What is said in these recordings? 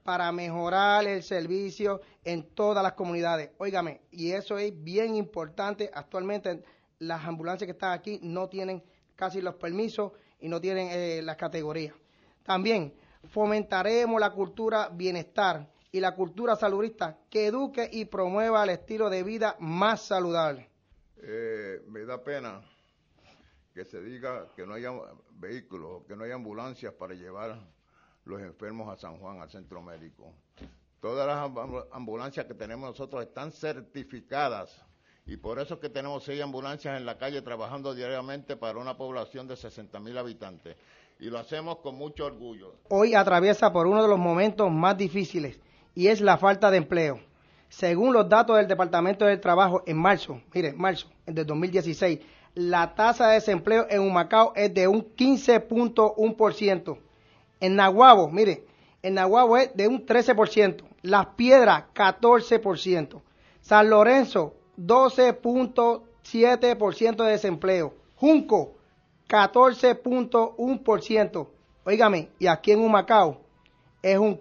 para mejorar el servicio en todas las comunidades. Óigame, y eso es bien importante. Actualmente las ambulancias que están aquí no tienen casi los permisos y no tienen las categorías. También fomentaremos la cultura bienestar y la cultura saludista que eduque y promueva el estilo de vida más saludable. Me da pena que se diga que no haya vehículos, que no haya ambulancias para llevar los enfermos a San Juan, al centro médico. Todas las ambulancias que tenemos nosotros están certificadas y por eso es que tenemos 6 ambulancias en la calle trabajando diariamente para una población de 60,000 habitantes y lo hacemos con mucho orgullo. Hoy atraviesa por uno de los momentos más difíciles y es la falta de empleo. Según los datos del Departamento del Trabajo, en marzo del 2016, la tasa de desempleo en Humacao es de un 15.1%. En Naguabo, en Naguabo es de un 13%. Las Piedras, 14%. San Lorenzo, 12.7% de desempleo. Junco, 14.1%. Óigame, y aquí en Humacao es un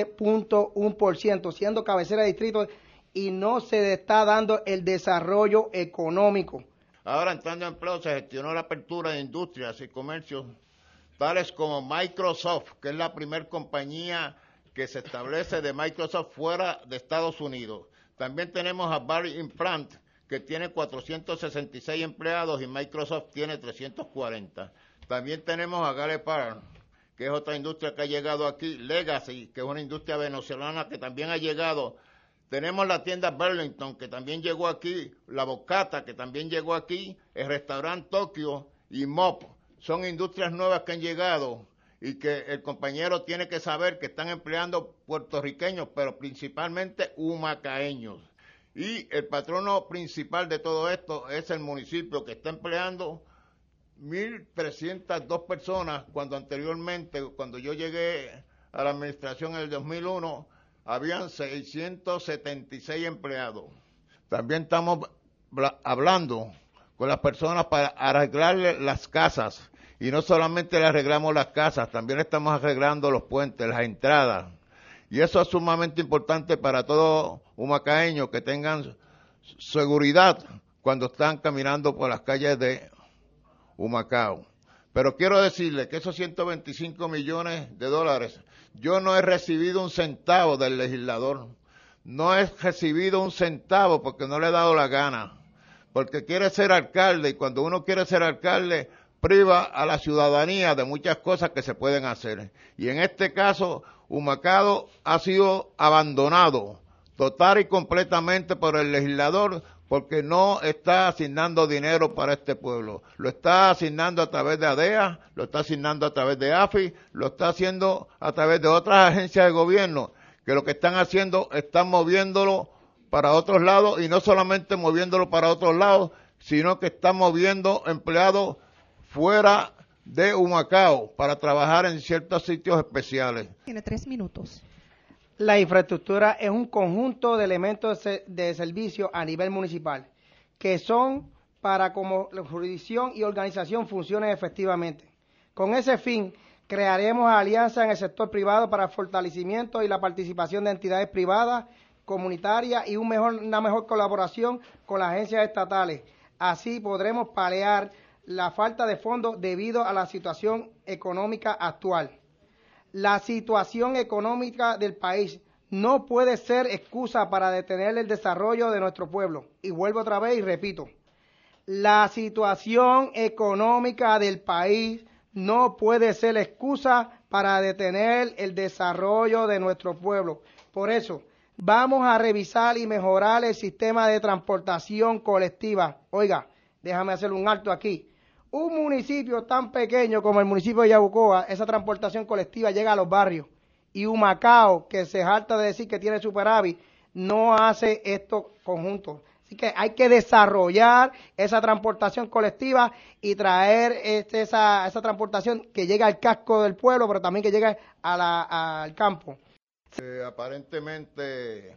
15.1%, siendo cabecera de distrito y no se está dando el desarrollo económico. Ahora, entrando en empleo, se gestionó la apertura de industrias y comercios tales como Microsoft, que es la primera compañía que se establece de Microsoft fuera de Estados Unidos. También tenemos a Barry Implant, que tiene 466 empleados y Microsoft tiene 340. También tenemos a Galepar, que es otra industria que ha llegado aquí, Legacy, que es una industria venezolana que también ha llegado. Tenemos la tienda Burlington, que también llegó aquí, la Bocata, que también llegó aquí, el restaurante Tokio y MOP. Son industrias nuevas que han llegado y que el compañero tiene que saber que están empleando puertorriqueños, pero principalmente humacaeños. Y el patrono principal de todo esto es el municipio, que está empleando 1,302 personas, cuando anteriormente, cuando yo llegué a la administración en el 2001, habían 676 empleados. También estamos hablando con las personas para arreglarle las casas. Y no solamente le arreglamos las casas, también estamos arreglando los puentes, las entradas. Y eso es sumamente importante para todos humacaeños que tengan seguridad cuando están caminando por las calles de Humacao. Pero quiero decirle que esos 125 millones de dólares, yo no he recibido un centavo del legislador. No he recibido un centavo porque no le he dado la gana. Porque quiere ser alcalde y cuando uno quiere ser alcalde, priva a la ciudadanía de muchas cosas que se pueden hacer. Y en este caso, Humacao ha sido abandonado total y completamente por el legislador porque no está asignando dinero para este pueblo. Lo está asignando a través de ADEA, lo está asignando a través de AFI, lo está haciendo a través de otras agencias de gobierno, que lo que están haciendo, están moviéndolo para otros lados, y no solamente moviéndolo para otros lados, sino que están moviendo empleados fuera de Humacao para trabajar en ciertos sitios especiales. Tiene 3 minutos. La infraestructura es un conjunto de elementos de servicio a nivel municipal que son para como la jurisdicción y organización funcionen efectivamente. Con ese fin, crearemos alianzas en el sector privado para el fortalecimiento y la participación de entidades privadas, comunitarias y una mejor colaboración con las agencias estatales. Así podremos paliar la falta de fondos debido a la situación económica actual. La situación económica del país no puede ser excusa para detener el desarrollo de nuestro pueblo. Y vuelvo otra vez y repito, la situación económica del país no puede ser excusa para detener el desarrollo de nuestro pueblo. Por eso, vamos a revisar y mejorar el sistema de transportación colectiva. Oiga, déjame hacer un alto aquí. Un municipio tan pequeño como el municipio de Yabucoa, esa transportación colectiva llega a los barrios. Y Humacao, que se harta de decir que tiene superávit, no hace estos conjuntos. Así que hay que desarrollar esa transportación colectiva y traer esa transportación que llegue al casco del pueblo, pero también que llegue al campo. Aparentemente,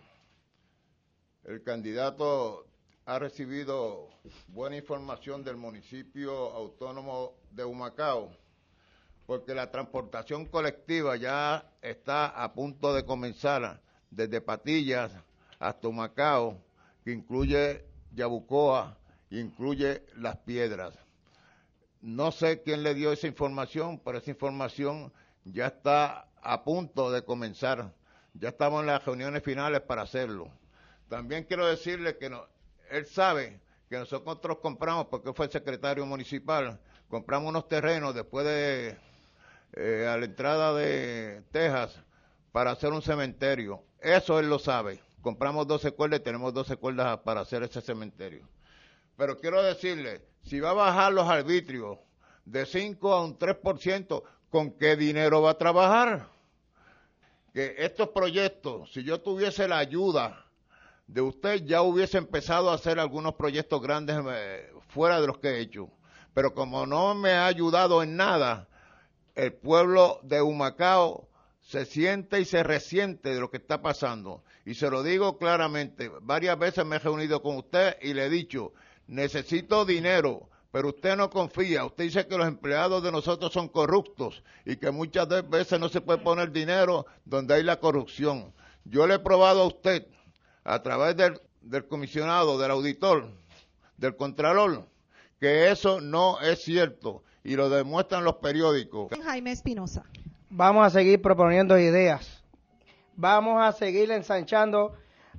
el candidato ha recibido buena información del municipio autónomo de Humacao, porque la transportación colectiva ya está a punto de comenzar desde Patillas hasta Humacao, que incluye Yabucoa, incluye Las Piedras. No sé quién le dio esa información, pero esa información ya está a punto de comenzar. Ya estamos en las reuniones finales para hacerlo. También quiero decirle que él sabe que nosotros compramos, porque fue el secretario municipal, compramos unos terrenos después de a la entrada de Texas para hacer un cementerio. Eso él lo sabe. Compramos 12 cuerdas y tenemos 12 cuerdas para hacer ese cementerio. Pero quiero decirle, si va a bajar los arbitrios de 5 a un 3%, ¿con qué dinero va a trabajar? Que estos proyectos, si yo tuviese la ayuda de usted, ya hubiese empezado a hacer algunos proyectos grandes fuera de los que he hecho. Pero como no me ha ayudado en nada, el pueblo de Humacao se siente y se resiente de lo que está pasando. Y se lo digo claramente, varias veces me he reunido con usted y le he dicho, necesito dinero, pero usted no confía. Usted dice que los empleados de nosotros son corruptos y que muchas veces no se puede poner dinero donde hay la corrupción. Yo le he probado a usted, a través del comisionado, del auditor, del contralor, que eso no es cierto y lo demuestran los periódicos. Jaime Espinosa. Vamos a seguir proponiendo ideas. Vamos a seguir ensanchar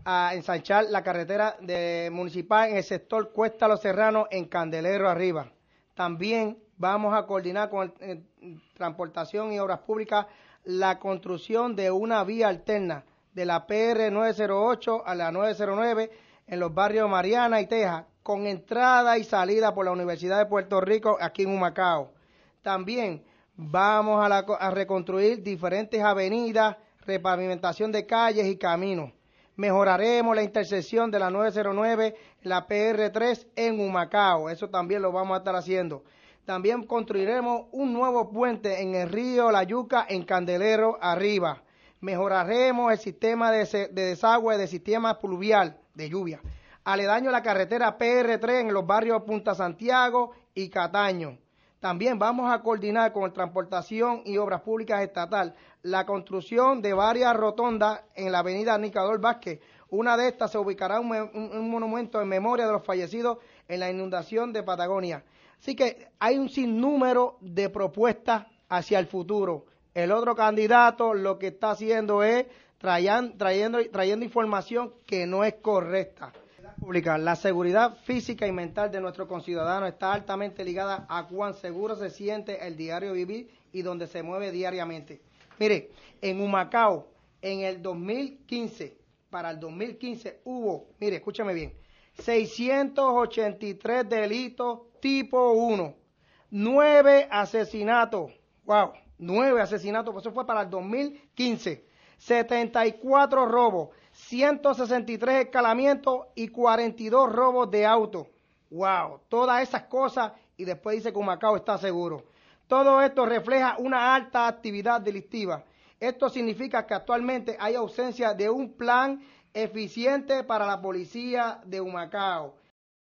la carretera municipal en el sector Cuesta Los Serranos en Candelero arriba. También vamos a coordinar con Transportación y Obras Públicas la construcción de una vía alterna de la PR 908 a la 909 en los barrios Mariana y Texas, con entrada y salida por la Universidad de Puerto Rico aquí en Humacao. También vamos a reconstruir diferentes avenidas, repavimentación de calles y caminos. Mejoraremos la intersección de la 909, la PR3 en Humacao, eso también lo vamos a estar haciendo. También construiremos un nuevo puente en el río La Yuca en Candelero arriba. Mejoraremos el sistema de desagüe del sistema pluvial de lluvia, aledaño a la carretera PR3 en los barrios Punta Santiago y Cataño. También vamos a coordinar con Transportación y Obras Públicas Estatal la construcción de varias rotondas en la avenida Nicador Vázquez. Una de estas se ubicará un monumento en memoria de los fallecidos en la inundación de Patagonia. Así que hay un sinnúmero de propuestas hacia el futuro. El otro candidato lo que está haciendo es trayendo información que no es correcta. La seguridad física y mental de nuestros conciudadanos está altamente ligada a cuán seguro se siente el diario vivir y donde se mueve diariamente. Mire, en Humacao, en el 2015, para el 2015 hubo, mire, escúchame bien, 683 delitos tipo 1, 9 asesinatos, wow, 9 asesinatos, pues eso fue para el 2015, 74 robos, 163 escalamientos y 42 robos de auto. Wow, todas esas cosas y después dice que Humacao está seguro. Todo esto refleja una alta actividad delictiva. Esto significa que actualmente hay ausencia de un plan eficiente para la policía de Humacao.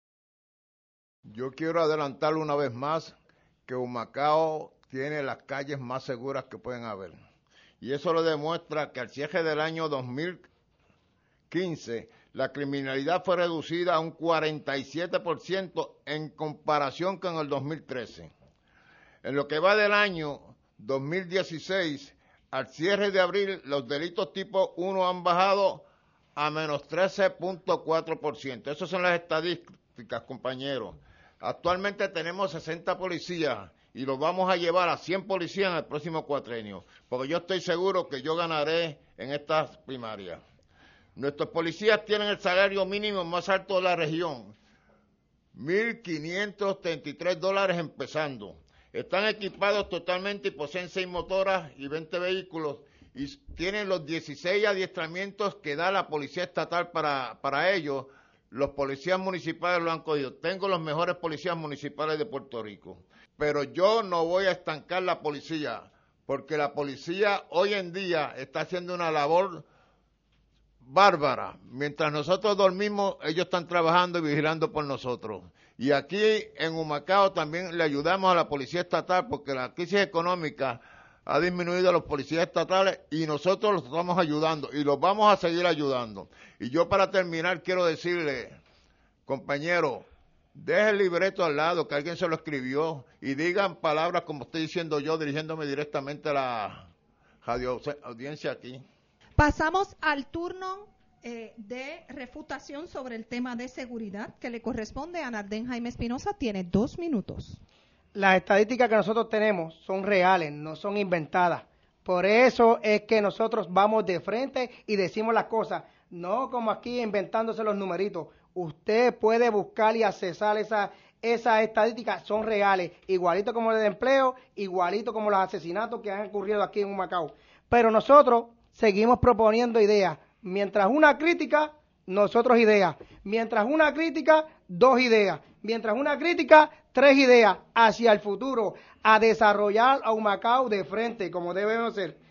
Yo quiero adelantarle una vez más que Humacao tiene las calles más seguras que pueden haber. Y eso lo demuestra que al cierre del año 2015, la criminalidad fue reducida a un 47% en comparación con el 2013. En lo que va del año 2016, al cierre de abril, los delitos tipo 1 han bajado a menos 13.4%. Esas son las estadísticas, compañeros. Actualmente tenemos 60 policías y los vamos a llevar a 100 policías en el próximo cuatrenio, porque yo estoy seguro que yo ganaré en estas primarias. Nuestros policías tienen el salario mínimo más alto de la región, $1,533 empezando. Están equipados totalmente y poseen 6 motoras y 20 vehículos y tienen los 16 adiestramientos que da la Policía Estatal para ellos. Los policías municipales lo han cogido. Tengo los mejores policías municipales de Puerto Rico. Pero yo no voy a estancar la policía, porque la policía hoy en día está haciendo una labor bárbara. Mientras nosotros dormimos, ellos están trabajando y vigilando por nosotros. Y aquí en Humacao también le ayudamos a la Policía Estatal porque la crisis económica ha disminuido a los policías estatales y nosotros los estamos ayudando y los vamos a seguir ayudando. Y yo para terminar quiero decirle, compañero, deje el libreto al lado, que alguien se lo escribió, y digan palabras como estoy diciendo yo, dirigiéndome directamente a la radio audiencia aquí. Pasamos al turno de refutación sobre el tema de seguridad que le corresponde a Nardén Jaime Espinosa. Tiene 2 minutos. Las estadísticas que nosotros tenemos son reales, no son inventadas. Por eso es que nosotros vamos de frente y decimos las cosas, no como aquí inventándose los numeritos. Usted puede buscar y accesar esas estadísticas, son reales, igualito como el de empleo, igualito como los asesinatos que han ocurrido aquí en Humacao. Pero nosotros seguimos proponiendo ideas. Mientras una crítica, nosotros ideas. Mientras una crítica, 2 ideas. Mientras una crítica, 3 ideas hacia el futuro, a desarrollar a Humacao de frente, como debemos ser.